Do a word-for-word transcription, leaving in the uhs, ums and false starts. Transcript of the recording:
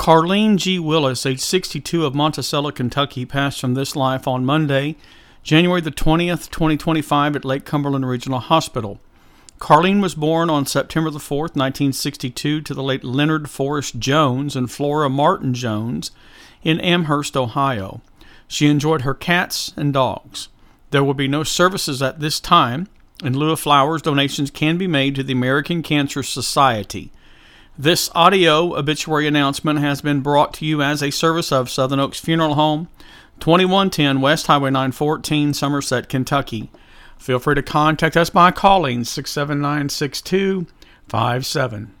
Carlene G. Willis, age sixty-two, of Monticello, Kentucky, passed from this life on Monday, January the twentieth, twenty twenty-five, at Lake Cumberland Regional Hospital. Carlene was born on September the fourth, nineteen sixty-two, to the late Leonard Forrest Jones and Flora Martin Jones in Amherst, Ohio. She enjoyed her cats and dogs. There will be no services at this time. In lieu of flowers, donations can be made to the American Cancer Society. This audio obituary announcement has been brought to you as a service of Southern Oaks Funeral Home, twenty-one ten West Highway nine fourteen, Somerset, Kentucky. Feel free to contact us by calling six seven nine, six two five seven.